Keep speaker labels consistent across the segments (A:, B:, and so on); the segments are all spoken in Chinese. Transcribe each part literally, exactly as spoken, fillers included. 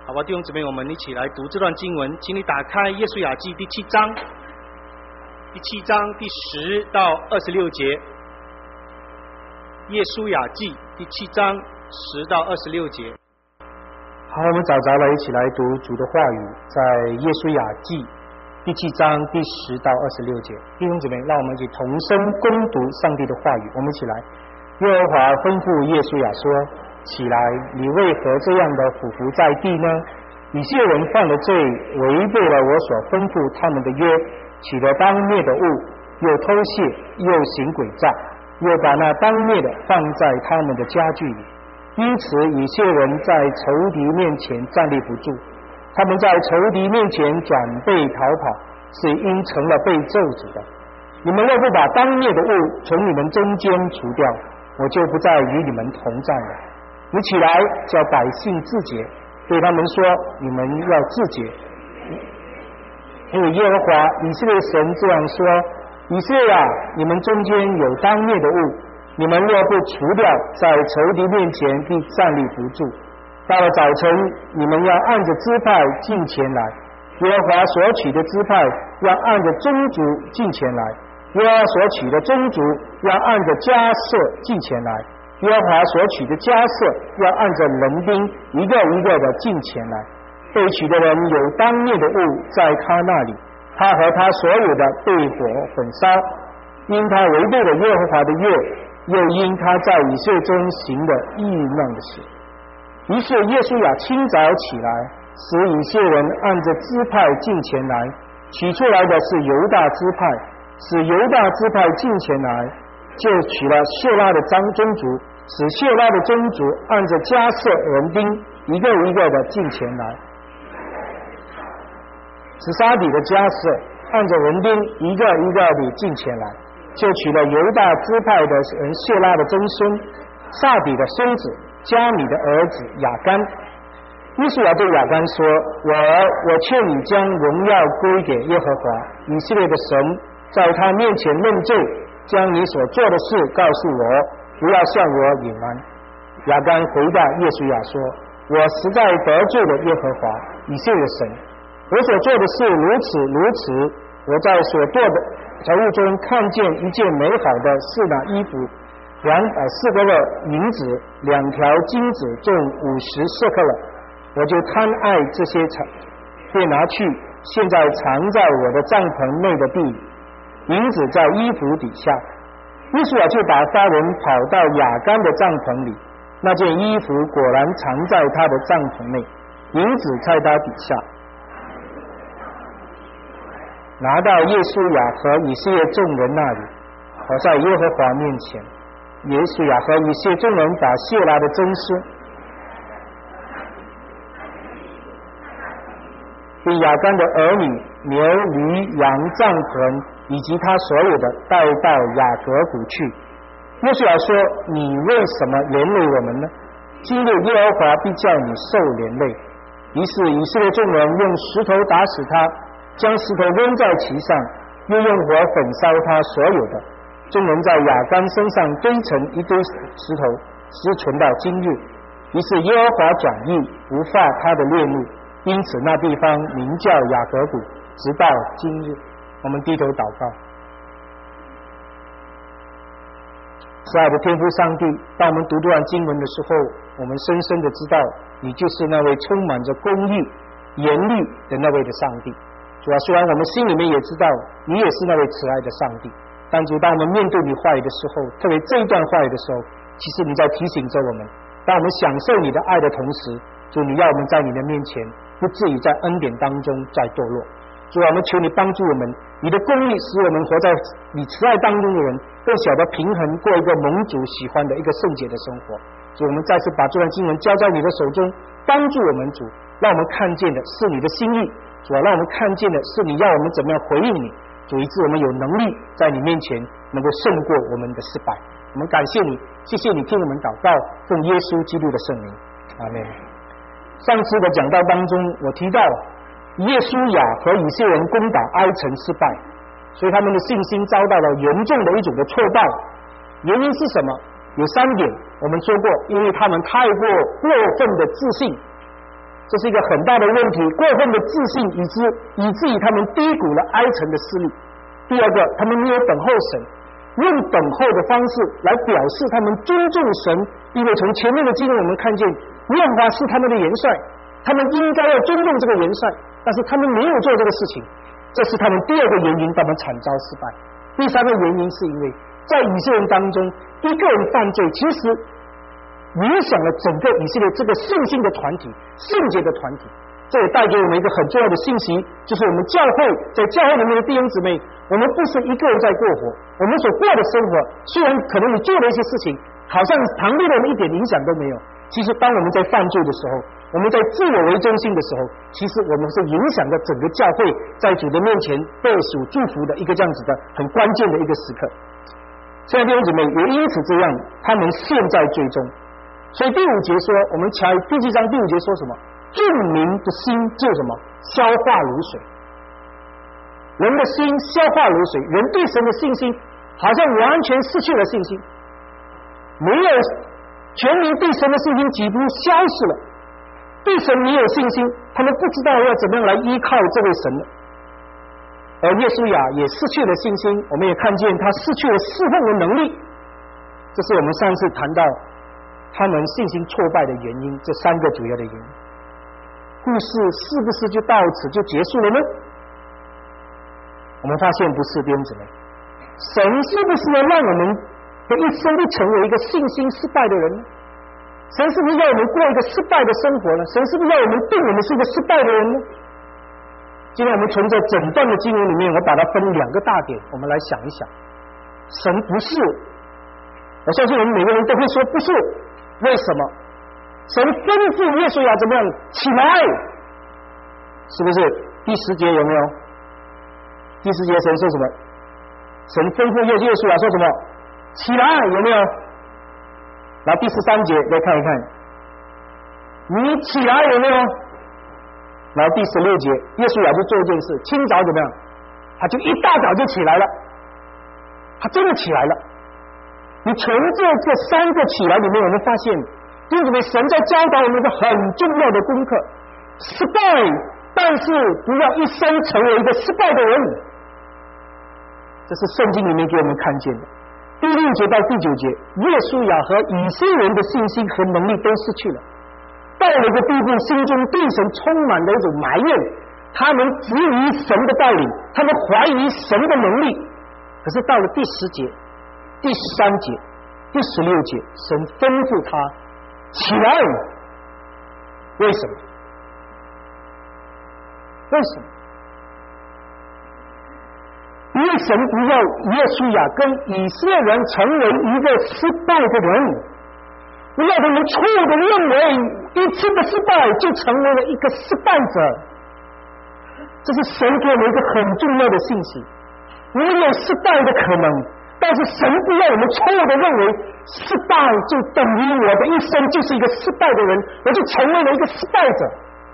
A: 好吧，弟兄姊妹，我们一起来读这段经文，请你打开约书亚记第七章，第七章第十到二十六节。约书亚记第七章十到二十六节。
B: 好，我们早早的一起来读主的话语，在约书亚记第七章第十到二十六节。弟兄姊妹，让我们一起同声攻读上帝的话语。我们一起来。耶和华吩咐约书亚说：起来，你为何这样的俯伏在地呢？以色列人犯了罪，违背了我所吩咐他们的约，取了当灭的物，又偷窃，又行诡诈，又把那当灭的放在他们的家具里。因此以色列人在仇敌面前站立不住，他们在仇敌面前转背逃跑，是因成了被咒诅的。你们若不把当灭的物从你们中间除掉，我就不再与你们同在了。你起来，叫百姓自洁，对他们说：你们要自洁，因为耶和华以色列神这样说：以色列啊，你们中间有当灭的物，你们若不除掉，在仇敌面前必站立不住。到了早晨，你们要按着支派进前来，耶和华所取的支派要按着宗族进前来，耶和华所取的宗族要按着家舍进前来，耶和华所取的家舍要按着人丁一个一个的进前来。被取的人有当灭的物在他那里，他和他所有的被火焚烧，因他违背了耶和华的约，又因他在以色列中行的异乱的事。于是约书亚清早起来，使以色列人按着支派进前来，取出来的是犹大支派，使犹大支派进前来，就取了谢拉的宗族，使谢拉的宗族按着家舍人丁一个一个的进前来，使沙底的家舍按着人丁一个一个的进前来，就取了犹大支派的人谢拉的曾孙撒底的孙子加米的儿子亚干。约书亚对亚干说：我儿，我劝你将荣耀归给耶和华以色列的神，在他面前认罪，将你所做的事告诉我，不要向我隐瞒。亚干回答约书亚说：我实在得罪了耶和华以色列的神，我所做的事如此如此。我在所做的财物中看见一件美好的是那衣服，两百四个勒银子，两条金子重五十舍克勒，我就贪爱这些财，便拿去，现在藏在我的帐篷内的地里，银子在衣服底下。约书亚就打发人跑到亚干的帐篷里，那件衣服果然藏在他的帐篷内，银子在他底下。拿到约书亚和以色列众人那里，好在耶和华面前。约书亚和以色列众人把谢拉的曾孙并亚干的儿女、牛、驴、羊、帐篷以及他所有的带到雅各谷去。约书亚说：你为什么连累我们呢？今日耶和华必叫你受连累。于是以色列众人用石头打死他，将石头扔在其上，又用火焚烧他所有的。众人在亚干身上堆成一堆石头，直存到今日。于是耶和华转意，不发他的烈怒，因此那地方名叫雅各谷，直到今日。我们低头祷告。亲爱的天父上帝，当我们读这段经文的时候，我们深深的知道你就是那位充满着公义严厉的那位的上帝。主啊，虽然我们心里面也知道你也是那位慈爱的上帝，但主，当我们面对你话语的时候，特别这一段话语的时候，其实你在提醒着我们，当我们享受你的爱的同时，主，你要我们在你的面前不至于在恩典当中再堕落。主啊，我们求你帮助我们，你的公义使我们活在你慈爱当中的人更晓得平衡，过一个蒙主喜欢的一个圣洁的生活。主，我们再次把这段经文交在你的手中，帮助我们，主，让我们看见的是你的心意，主啊，让我们看见的是你要我们怎么样回应你，主，以致我们有能力在你面前能够胜过我们的失败。我们感谢你，谢谢你听我们祷告，奉耶稣基督的圣名，阿们。上次的讲道当中，我提到约书亚和以色列人攻打埃城失败，所以他们的信心遭到了严重的一种的挫败。原因是什么？有三点，我们说过，因为他们太过过分的自信， 这是一个很大的问题，过分的自信，以致以至于他们低估了哀愁的势力。第二个，他们没有等候神，用等候的方式来表示他们尊重神，因为从前面的经文我们看见，约翰华是他们的元帅，他们应该要尊重这个元帅，但是他们没有做这个事情，这是他们第二个原因，他们惨遭失败。第三个原因是因为在以色列人当中，一个人犯罪，其实影响了整个以色列这个信心的团体、圣洁的团体。这也带给我们一个很重要的信息，就是我们教会在教会里面的弟兄姊妹，我们不是一个人在过活，我们所过的生活，虽然可能你做了一些事情，好像旁边的人一点影响都没有，其实当我们在犯罪的时候，我们在自我为中心的时候，其实我们是影响着整个教会在主的面前被属祝福的一个这样子的很关键的一个时刻。现在弟兄姊妹也因此这样，他们陷在罪中。所以第五节说，我们查第七章第五节说什么？众民的心就什么？消化如水。人的心消化如水，人对神的信心好像完全失去了信心，没有全民对神的信心几乎消失了，对神没有信心，他们不知道要怎么样来依靠这位神了。而耶稣亚也失去了信心，我们也看见他失去了侍奉的能力，这是我们上次谈到他们信心挫败的原因，这三个主要的原因。故事是不是就到此就结束了呢？我们发现不是，弟兄姊妹，神是不是要让我们的一生都成为一个信心失败的人呢？神是不是要我们过一个失败的生活呢？神是不是要我们定我们是一个失败的人呢？今天我们从这整段的经文里面，我把它分两个大点，我们来想一想。神不是，我相信我们每个人都会说不是，为什么？神吩咐耶稣亚怎么样起来？是不是？第十节有没有？第十节神说什么？神吩咐耶稣亚说什么？起来，有没有？然后第十三节再看一看，你起来有没有？然后第十六节，耶稣亚就做一件事，清早怎么样？他就一大早就起来了，他真的起来了。你从这这三个起来里面，我们发现弟兄姊妹，神在教导我们一个很重要的功课：失败，但是不要一生成为一个失败的人。这是圣经里面给我们看见的。第六节到第九节，耶稣亚和以色列人的信心和能力都失去了，到了一个地步，心中对神充满了一种埋怨，他们质疑神的道理，他们怀疑神的能力。可是到了第十节、第十三节、第十六节，神吩咐他起来。为什么？为什么？因为神不要耶稣亚跟以色列人成为一个失败的人，不要他们错误的认为一次的失败就成为了一个失败者。这是神给我们一个很重要的信息，我有失败的可能，但是神不要我们错误的认为失败就等于我的一生就是一个失败的人，我就成为了一个失败者。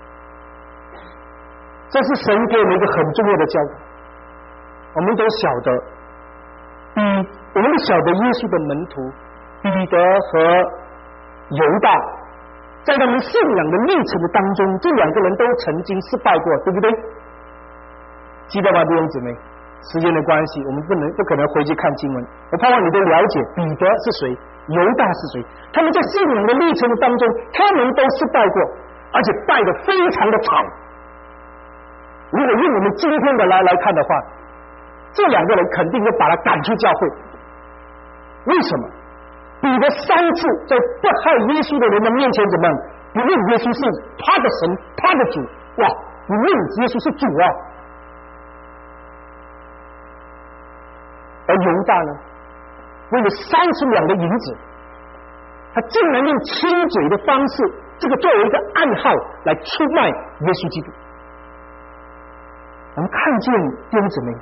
B: 这是神给我们一个很重要的教导。我们都晓得，比我们都晓得耶稣的门徒彼得和犹大，在他们信仰的历程的当中，这两个人都曾经失败过，对不对？记得吗，弟兄姊妹？时间的关系，我们不能不可能回去看经文。我盼望你都了解彼得是谁，犹大是谁。他们在信仰的历程的当中，他们都失败过，而且败得非常的惨。如果用我们今天的来来看的话，这两个人肯定会把他赶出教会。为什么？彼得三次在不害耶稣的人的面前怎么样？不认耶稣是他的神，他的主。哇，不认耶稣是主啊！而犹大呢，为了三十两的银子，他竟然用亲嘴的方式，这个作为一个暗号来出卖耶稣基督。我们看见弟兄姊妹，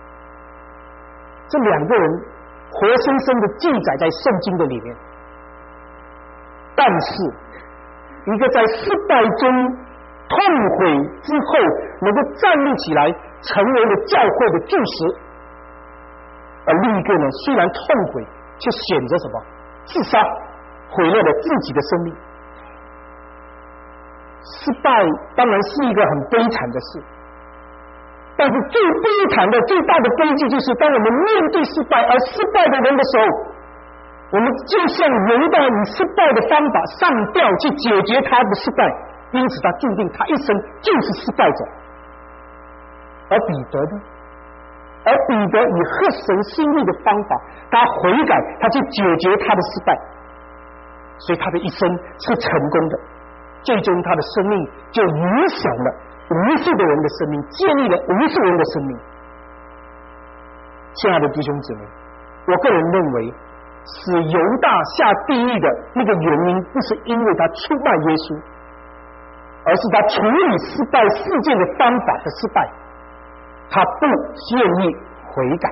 B: 这两个人活生生的记载在圣经的里面，但是一个在失败中痛悔之后能够站立起来，成为了教会的柱石，而另一个呢，虽然痛悔，却选择什么？自杀，毁了了自己的生命。 失败当然是一个很悲惨的事，但是最悲惨的、最大的悲剧就是，当我们面对失败而失败的人的时候，我们就像犹大以失败的方法上吊去解决他的失败，因此他注定他一生就是失败者。而彼得呢？而彼得以合神心意的方法，他悔改，他去解决他的失败，所以他的一生是成功的。最终他的生命就影响了无数的人的生命，建立了无数人的生命。亲爱的弟兄姊妹，我个人认为，使犹大下地狱的那个原因，不是因为他出卖耶稣，而是他处理失败事件的方法的失败，他不愿意悔改。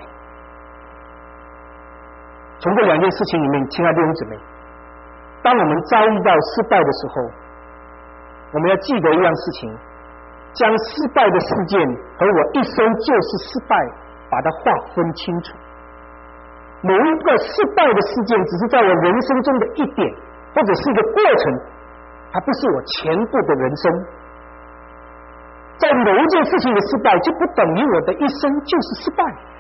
B: 从这两件事情里面，亲爱的弟兄姊妹，当我们遭遇到失败的时候，我们要记得一样事情，将失败的事件和我一生就是失败把它划分清楚。某一个失败的事件只是在我人生中的一点，或者是一个过程，它不是我全部的人生。在某一件事情的失败，就不等于我的一生就是失败。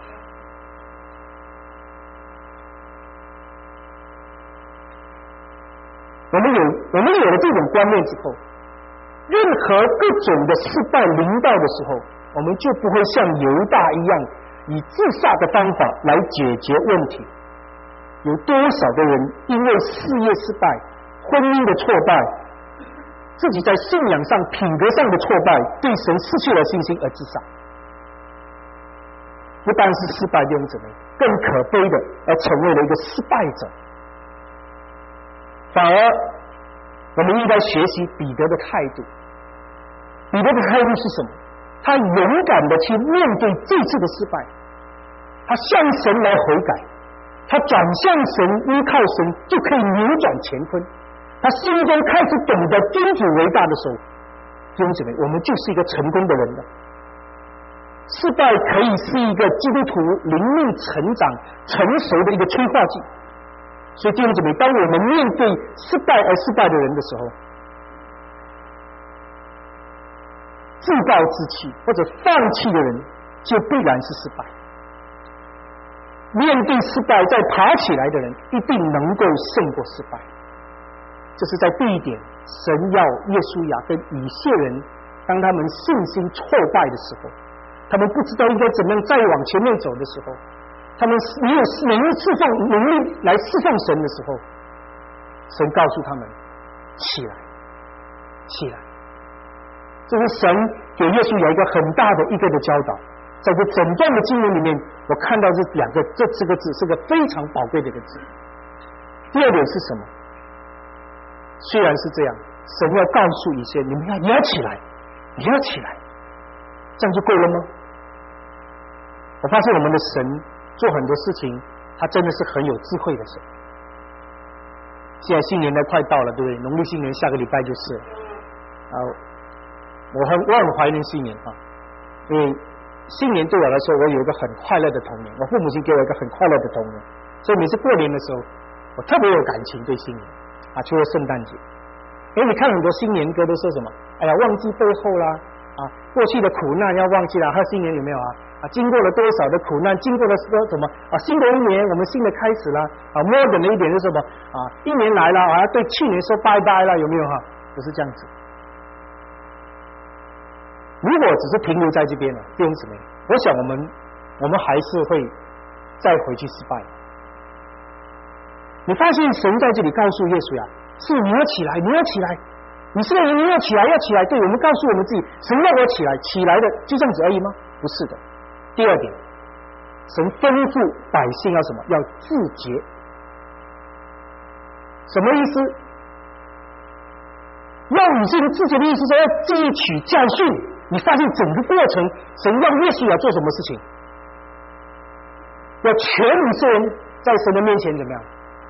B: 我们有我们有了这种观念之后，任何各种的失败临到的时候，我们就不会像犹大一样以自杀的方法来解决问题。有多少的人因为事业失败、婚姻的挫败、自己在信仰上、品格上的挫败，对神失去了信心而自杀？不单是失败的弟兄姊妹，更可悲的而成为了一个失败者。反而我们应该学习彼得的态度。彼得的态度是什么？他勇敢的去面对这次的失败，他向神来悔改，他转向神，依靠神就可以扭转乾坤。他心中开始懂得君主为大的时候，弟兄姊妹，我们就是一个成功的人了。失败可以是一个基督徒灵命成长成熟的一个催化剂。所以弟兄姊妹，当我们面对失败而失败的人的时候，自暴自弃或者放弃的人，就必然是失败。面对失败再爬起来的人，一定能够胜过失败。这是在第一点，神要耶稣亚跟以色列人，当他们信心挫败的时候，他们不知道应该怎么样再往前面走的时候，他们没有能力释放能力来释放神的时候，神告诉他们起来，起来。这是神给耶稣有一个很大的一个的教导。在这整段的经文里面，我看到这两个这这个字是个非常宝贵的一个字。第二点是什么？虽然是这样，神要告诉一些你们要你要起来，你要起来，这样就够了吗？我发现我们的神做很多事情，他真的是很有智慧的神。现在新年都快到了，对不对？农历新年下个礼拜就是了。啊，我很我很怀念新年啊，因为新年对我来说，我有一个很快乐的童年，我父母亲给我一个很快乐的童年，所以每次过年的时候，我特别有感情对新年啊，除了圣诞节。因为你看很多新年歌都说什么，哎呀，忘记背后啦，啊，过去的苦难要忘记了，还有新年有没有啊？啊，经过了多少的苦难，经过了说什么啊？新的一年我们新的开始了啊，摸等的一点是什么啊？一年来了啊，对去年说拜拜了，有没有哈？不是这样子。如果只是停留在这边了，弟兄姊妹，我想我们我们还是会再回去失败。你发现神在这里告诉耶稣呀，是你要起来，你要起来，你是人，你要起来，要起来。对，我们告诉我们自己，神让我起来，起来的就这样子而已吗？不是的。第二点，神吩咐百姓要什么？要自洁。什么意思？要你这个自洁的意思说要汲取教训。你发现整个过程，神让耶稣要做什么事情？要全以色列人在神的面前怎么样？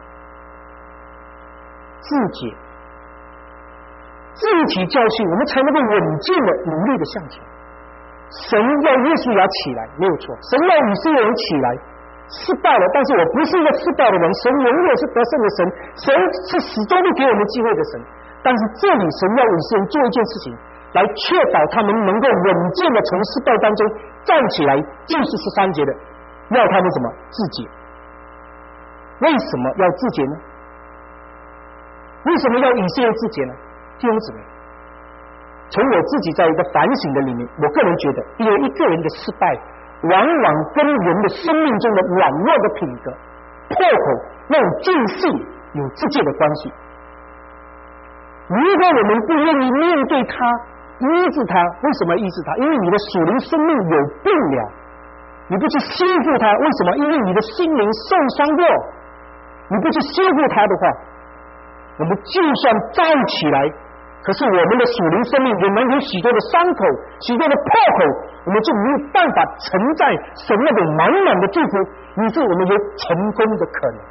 B: 自洁，汲取教训，我们才能够稳健的努力的向前。神要耶稣亚起来，没有错。神要以色列人起来，失败了，但是我不是一个失败的人。神永远是得胜的神，神是始终会给我们机会的神。 但是这里神要以色列人做一件事情，来确保他们能够稳健的从失败当中站起来，就是十三节的，要他们什么？自洁。为什么要自洁呢？为什么要以色列自洁呢？弟兄姊妹，从我自己在一个反省的里面，我个人觉得，因为一个人的失败，往往跟人的生命中的软弱的品格、破口那种尽性有直接的关系。如果我们不愿意面对他、医治他，为什么医治他？因为你的属灵生命有病了，你不去修复他，为什么？因为你的心灵受伤过，你不去修复他的话，我们就算站起来，可是我们的属灵生命仍然有许多的伤口、许多的破口，我们就没有办法承载神那种满满的祝福，以致我们有成功的可能。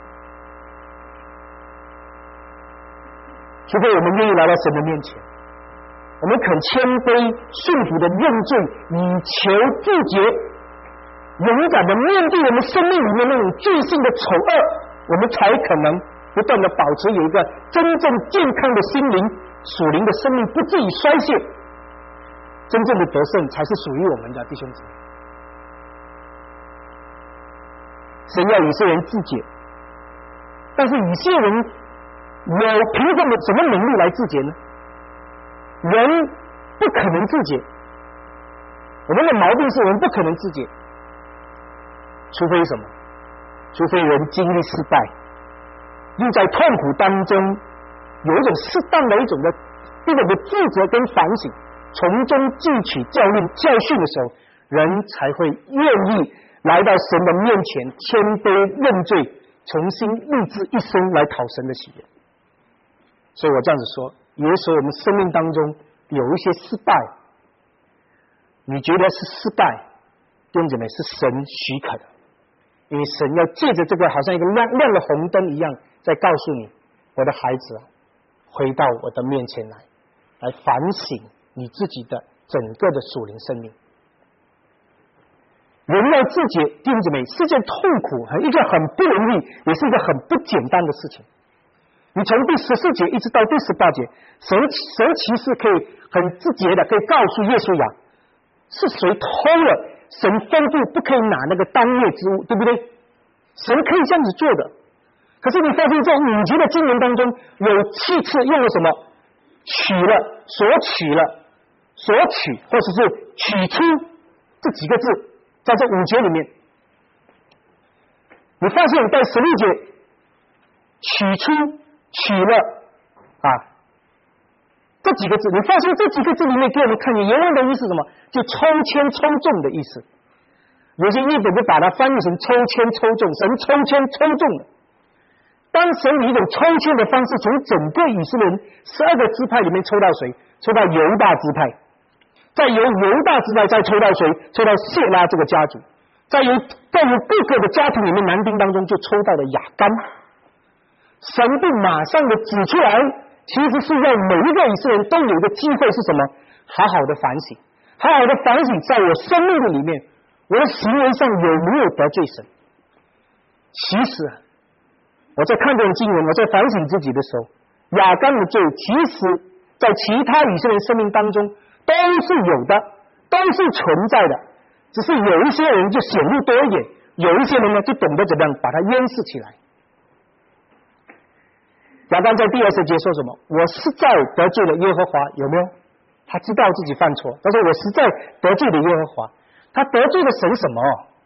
B: 除非我们愿意来到神的面前，我们肯谦卑顺服的认罪，以求自洁，勇敢的面对我们生命里面那种罪性的丑恶，我们才可能不断的保持有一个真正健康的心灵，属灵的生命不至于衰竭，真正的得胜才是属于我们的，弟兄姊妹。神要以色列人自洁，但是以色列人有凭什么什么能力来自洁呢？人不可能自洁，我们的毛病是我们不可能自洁，除非什么？除非人经历失败，又在痛苦当中有一种适当的一种的一种的自责跟反省，从中汲取教训教训的时候，人才会愿意来到神的面前，谦卑认罪，重新立志一生来讨神的喜悦。所以我这样子说，有的时候我们生命当中有一些失败，你觉得是失败，弟兄姊妹，是神许可的，因为神要借着这个好像一个亮亮的红灯一样，在告诉你，我的孩子啊，回到我的面前来，来反省你自己的整个的属灵生命。人要自洁，弟兄姊妹，是件痛苦，一个很不容易，也是一个很不简单的事情。你从第十四节一直到第十八节，神神其实可以很直接的可以告诉耶稣亚，是谁偷了神吩咐不可以拿那个当灭之物，对不对？神可以这样子做的。可是你发现在五节的经文当中，有七次用了什么？取了、所取了、所取，或者是取出这几个字，在这五节里面，你发现在十六节取出。取了啊，这几个字，你发现这几个字里面给我们看见原文的意思是什么？就抽签抽中的意思。有些译本就把它翻译成抽签抽中，神抽签抽中了。当神以一种抽签的方式，从整个以色列人十二个支派里面抽到谁？抽到犹大支派，再由犹大支派再抽到谁？抽到谢拉这个家族，再由再由各个的家庭里面男丁当中就抽到了亚干。神不马上的指出来，其实是让每一个以色列人都有一个机会是什么？好好的反省，好好的反省，在我生命的里面，我的行为上有没有得罪神？其实我在看这种经文，我在反省自己的时候，亚干的罪其实在其他以色列生命当中都是有的，都是存在的，只是有一些人就显露多一点，有一些人呢就懂得怎么样把它掩饰起来。亚当在第二十节说什么？我实在得罪了耶和华，有没有？他知道自己犯错，但是我实在得罪了耶和华。他得罪了神什么？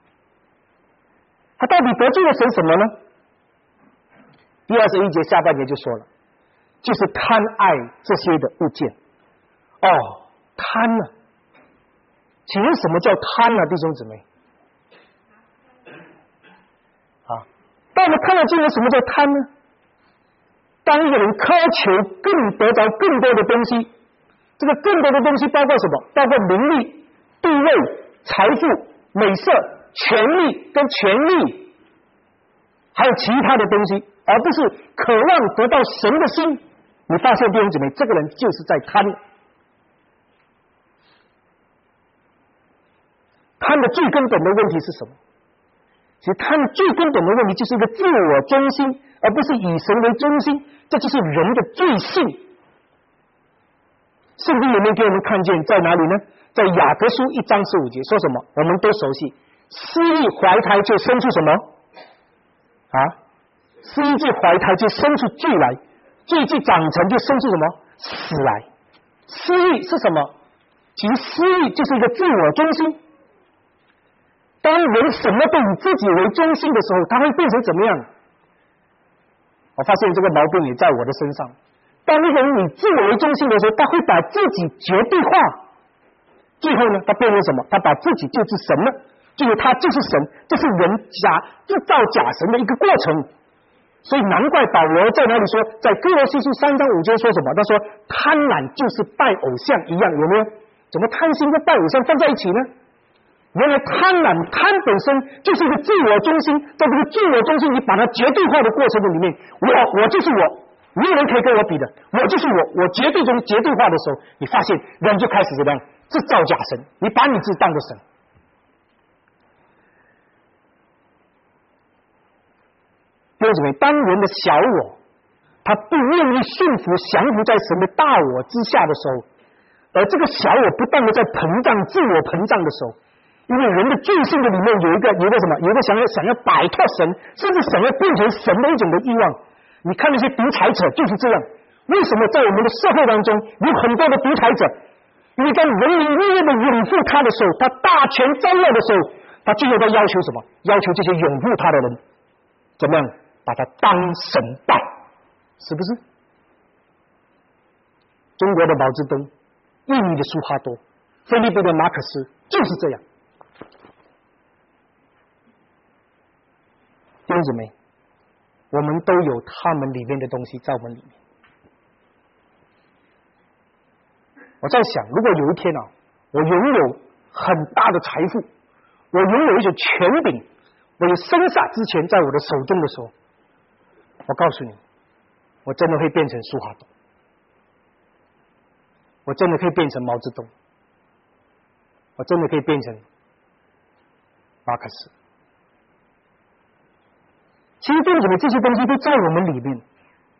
B: 他到底得罪了神什么呢？第二十一节下半节就说了，就是贪爱这些的物件。哦，贪呢、啊？请问什么叫贪呢、啊？弟兄姊妹，啊，当我们看到经文，什么叫贪呢？当一个人苛求更得着更多的东西，这个更多的东西包括什么？包括名利、地位、财富、美色、权力跟权力，还有其他的东西，而不是渴望得到神的心。你发现弟兄姊妹，这个人就是在贪。贪的最根本的问题是什么？其实贪的最根本的问题就是一个自我中心，而不是以神为中心。这就是人的罪性， 圣经里面给我们看见在哪里呢？在雅各书一章十五节说什么？我们都熟悉，私意怀胎就生出什么啊？私意既怀胎就生出罪来，罪既长成就生出什么死来。私意是什么？其实私意就是一个自我中心。当人什么都以自己为中心的时候，他会变成怎么样？我发现这个毛病也在我的身上。当一个人以自我为中心的时候，他会把自己绝对化，最后呢，他变成什么？他把自己就是神了，就是他就是神，这是人假制造假神的一个过程。所以难怪保罗在哪里说，在哥罗西书三章五节说什么？他说贪婪就是拜偶像一样，有没有？怎么贪心跟拜偶像放在一起呢？原来贪婪贪本身就是一个自我中心，在这个自我中心你把它绝对化的过程里面，我我就是我，没有人可以跟我比的，我就是我，我绝对中绝对化的时候，你发现人就开始怎么样制造假神，你把你自己当作神。弟兄姊妹，当人的小我他不愿意顺服降服在神的大我之下的时候，而这个小我不断的在膨胀自我膨胀的时候，因为人的罪性的里面有一个有一个什么有一个想要想要摆脱神，甚至想要变成神的一种的欲望。你看那些独裁者就是这样。为什么在我们的社会当中有很多的独裁者？因为当人民越来的拥护他的时候，他大权在握的时候，他最后他要求什么？要求这些拥护他的人怎么样把他当神拜，是不是？中国的毛泽东，印尼的苏哈多，菲律宾的马克思就是这样。弟兄姊妹，我们都有他们里面的东西在我们里面。我在想，如果有一天啊，我拥有很大的财富，我拥有一些权柄，我有生杀之权在我的手中的时候，我告诉你，我真的会变成苏哈多，我真的可以变成毛泽东，我真的可以变成马克思。其实弟兄姊妹，这些东西都在我们里面。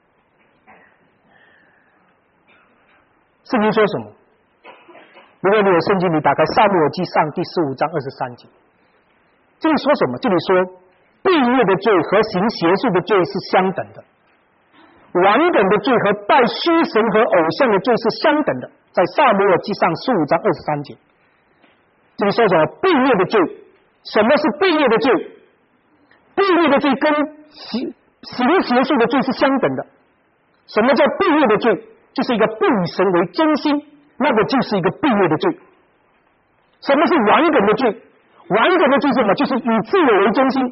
B: 圣经说什么？如果你有圣经，你打开撒母耳记上第十五章二十三节，这里说什么？这里说悖逆的罪和行邪术的罪是相等的，顽梗的罪和拜虚神和偶像的罪是相等的。在撒母耳记上十五章二十三节，这里说什么？悖逆的罪。什么是悖逆的罪？悖逆的罪跟行行邪术的罪是相等的。什么叫悖逆的罪？就是一个不以神为中心，那个就是一个悖逆的罪。什么是顽梗的罪？顽梗的罪是什么？就是以自我为中心。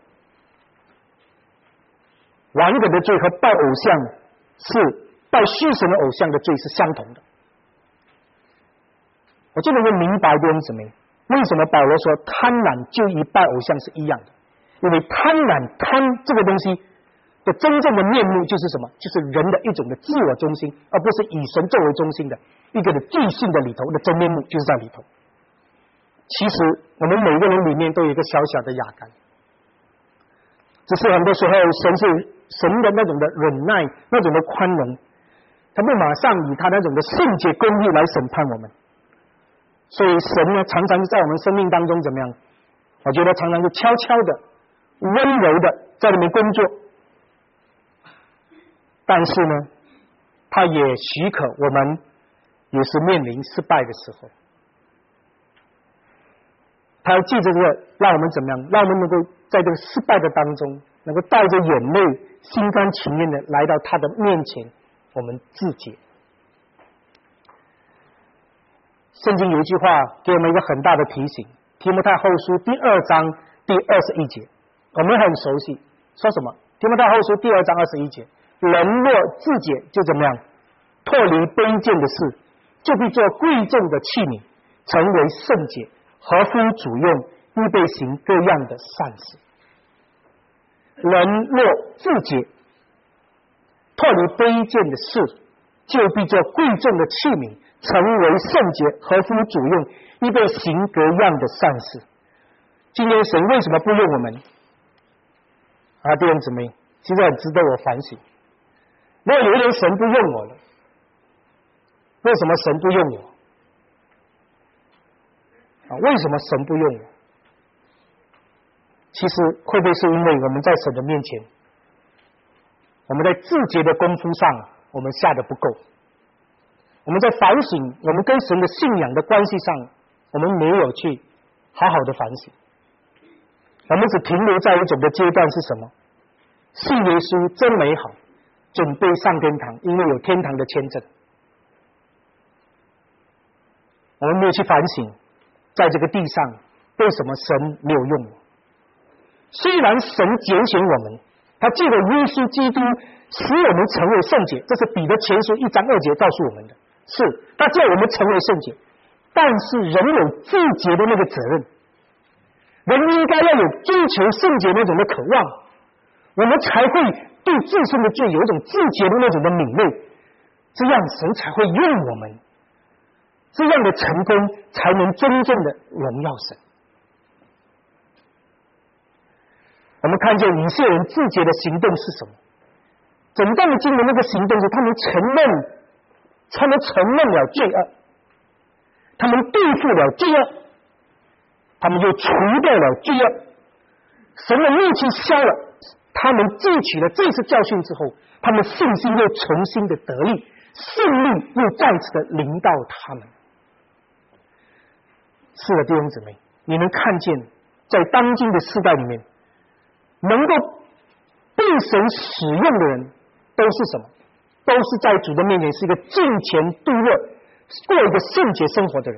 B: 顽梗的罪和拜偶像是拜虚神的偶像的罪是相同的。我就能够明白弟兄姊妹，为什么保罗说贪婪就与拜偶像是一样的？因为贪婪贪这个东西的真正的面目就是什么？就是人的一种的自我中心，而不是以神作为中心的一个的罪性的里头的真面目就是在里头。其实我们每个人里面都有一个小小的亚干，只是很多时候神是神的那种的忍耐，那种的宽容，他不马上以他那种的圣洁公义来审判我们。所以神呢，常常在我们生命当中怎么样？我觉得常常就悄悄的、温柔的在里面工作。但是呢，他也许可我们也是面临失败的时候，他要记着这个，让我们怎么样？让我们能够在这个失败的当中，能够带着眼泪、心甘情愿的来到他的面前，我们自解。圣经有一句话给我们一个很大的提醒，提摩太后书第二章第二十一节，我们很熟悉，说什么？提摩太后书第二章二十一节，人若自解，就怎么样？脱离卑贱的事，就必做贵重的器皿，成为圣洁，合乎主用，预备行各样的善事。人若自解，脱离卑贱的事，就必做贵重的器皿，成为圣洁，合乎主用，预备行各样的善事。今天神为什么不用我们？啊，弟兄姊妹，其实很值得我反省。如果有一天神不用我了， 为什么神不用我？啊，为什么神不用我？其实会不会是因为我们在神的面前，我们在自洁的功夫上我们下的不够，我们在反省我们跟神的信仰的关系上，我们没有去好好的反省，我们只停留在一种的阶段是什么？信耶稣真美好，准备上天堂，因为有天堂的签证。我们没有去反省，在这个地上为什么神没有用我？虽然神拣选我们，他借着耶稣基督使我们成为圣洁，这是彼得前书一章二节告诉我们的，是他叫我们成为圣洁，但是人有自洁的那个责任，人应该要有追求圣洁那种的渴望，我们才会对自身的罪有一种自洁的那种的敏锐，这样神才会用我们，这样的成功才能真正的荣耀神。我们看见以色列人自洁的行动是什么？整段的经文那个行动是他们承认，他们承认了罪恶，他们对付了罪恶，他们就除掉了罪恶，神的怒气消了，他们汲取了这次教训之后，他们信心又重新的得力，胜利又再次的临到他们。是的，弟兄姊妹，你能看见在当今的世代里面，能够被神使用的人都是什么？都是在主的面前是一个敬虔度日，过一个圣洁生活的人。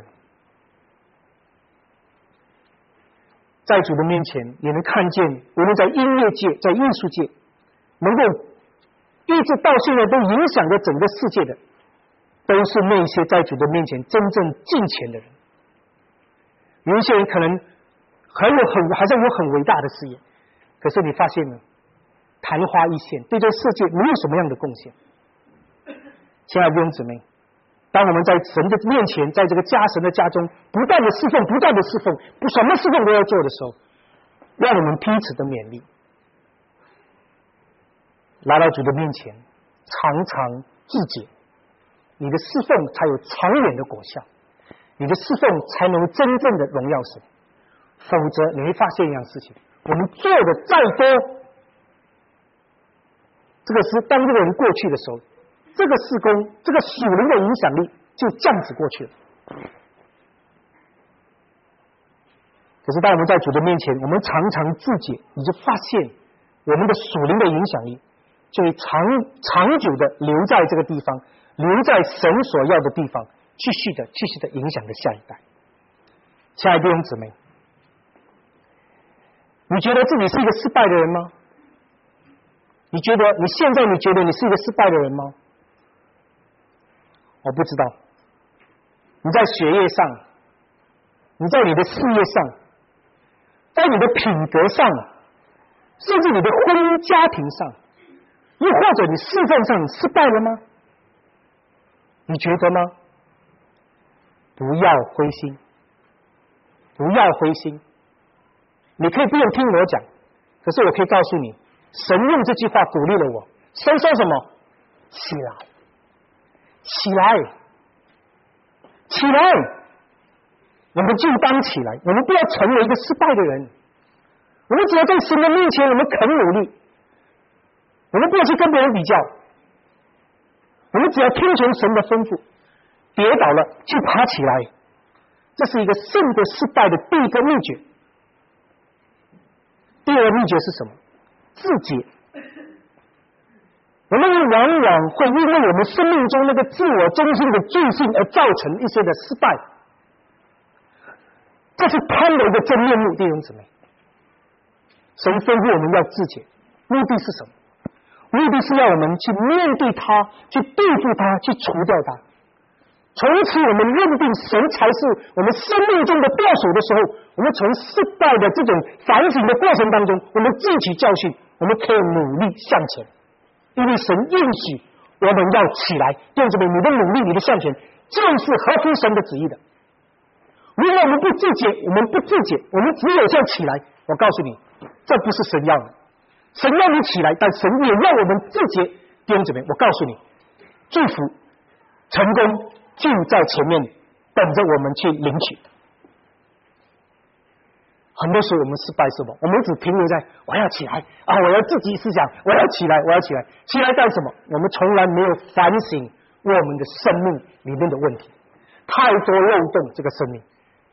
B: 在主的面前，你能看见无论在音乐界、在艺术界，能够一直到现在都影响着整个世界的，都是那些在主的面前真正敬虔的人。有一些人可能很有很好像有很伟大的事业，可是你发现呢，昙花一现，对这个世界没有什么样的贡献。亲爱的弟兄姊妹，当我们在神的面前，在这个家神的家中不断的侍奉，不断的侍奉，不什么侍奉都要做的时候，让我们彼此的勉励，来到主的面前，常常自洁，你的侍奉才有长远的果效，你的侍奉才能真正的荣耀神。否则你会发现一样事情，我们做的再多，这个是当这个人过去的时候，这个事工，这个属灵的影响力就这样子过去了。可是当我们在主的面前，我们常常自洁，你就发现我们的属灵的影响力就会长长久的留在这个地方，留在神所要的地方，继续的继续的影响着下一代。亲爱的弟兄姊妹，你觉得自己是一个失败的人吗？你觉得你现在你觉得你是一个失败的人吗？我不知道。你在学业上，你在你的事业上，在你的品格上，甚至你的婚姻家庭上，又或者你侍奉上，你失败了吗？你觉得吗？不要灰心，不要灰心。你可以不用听我讲，可是我可以告诉你，神用这句话鼓励了我。神说什么？起来，起来，起来！我们就当起来，我们不要成为一个失败的人。我们只要在神的面前，我们肯努力，我们不要去跟别人比较，我们只要听从神的吩咐，跌倒了就爬起来。这是一个胜过失败的第一个秘诀。第二个秘诀是什么？自洁。我们往往会因为我们生命中那个自我中心的罪性而造成一些的失败，这是贪的一个真面目。弟兄姊妹，神吩咐我们要自洁，目的是什么？目的是要我们去面对它，去对付它，去除掉它。从此我们认定神才是我们生命中的舵手的时候，我们从失败的这种反省的过程当中，我们汲取教训，我们可以努力向前，因为神应许我们要起来。弟兄姊妹，你的努力，你的向前，就是合乎神的旨意的。如果我们不自洁，我们不自洁，我们只有这样起来，我告诉你，这不是神要的。神要你起来，但神也要我们自洁。弟兄姊妹，我告诉你，祝福、成功、 就在前面等着我们去领取。很多时候我们失败什么？我们只停留在我要起来啊，我要自己思想，我要起来，我要起来，起来干什么？我们从来没有反省我们的生命里面的问题，太多漏洞，这个生命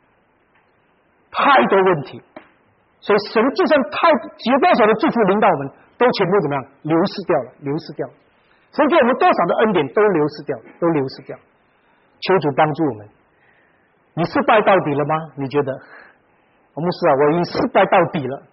B: 太多问题，所以神就算太有多少的祝福领导我们，都全部怎么样流失掉了，流失掉了。神给我们多少的恩典都流失掉，都流失掉。求主帮助我们。你失败到底了吗？你觉得？我们是啊，我已经失败到底了。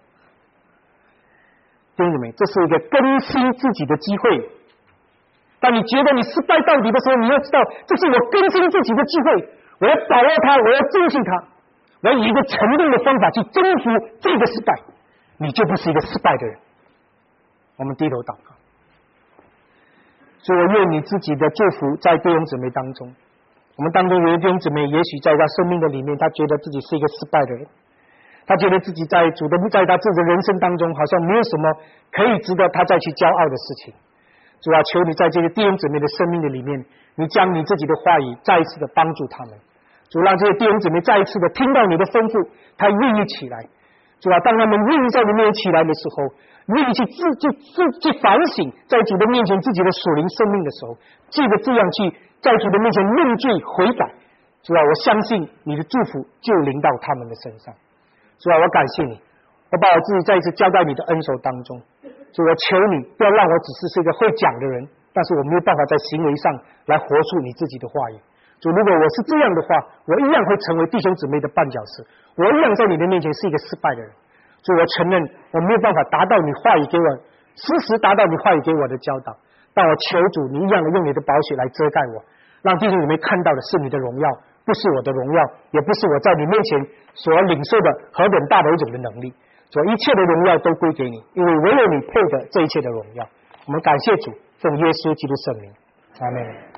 B: 弟兄姊妹，这是一个更新自己的机会。当你觉得你失败到底的时候，你要知道，这是我更新自己的机会。我要把握它，我要珍惜它，我要以一个成功的方法去征服这个失败，你就不是一个失败的人。我们低头祷告。所以我愿你自己的祝福在弟兄姊妹当中。我们当中有一弟兄姊妹，也许在他生命的里面，他觉得自己是一个失败的人，他觉得自己在主的在他自己的人生当中，好像没有什么可以值得他再去骄傲的事情。主啊，求你在这些弟兄姊妹的生命的里面，你将你自己的话语再一次的帮助他们。主，让这些弟兄姊妹再一次的听到你的吩咐，他愿意起来。主啊，当他们愿意在你面前起来的时候，愿意去自去自去反省，在主的面前自己的属灵生命的时候，记得这样去在主的面前认罪悔改。主啊，我相信你的祝福就临到他们的身上。主啊，我感谢你，我把我自己再一次交在你的恩手当中。主，我求你不要让我只是是一个会讲的人，但是我没有办法在行为上来活出你自己的话语。主，如果我是这样的话，我一样会成为弟兄姊妹的绊脚石，我一样在你的面前是一个失败的人。主，我承认我没有办法达到你话语给我时时达到你话语给我的教导，但我求主你一样的用你的宝血来遮盖我，让弟兄姊妹看到的是你的荣耀，不是我的荣耀，也不是我在你面前所领受的何等大的一种的能力。主，一切的荣耀都归给你，因为唯有你配得这一切的荣耀。我们感谢主，奉耶稣基督圣名，阿们。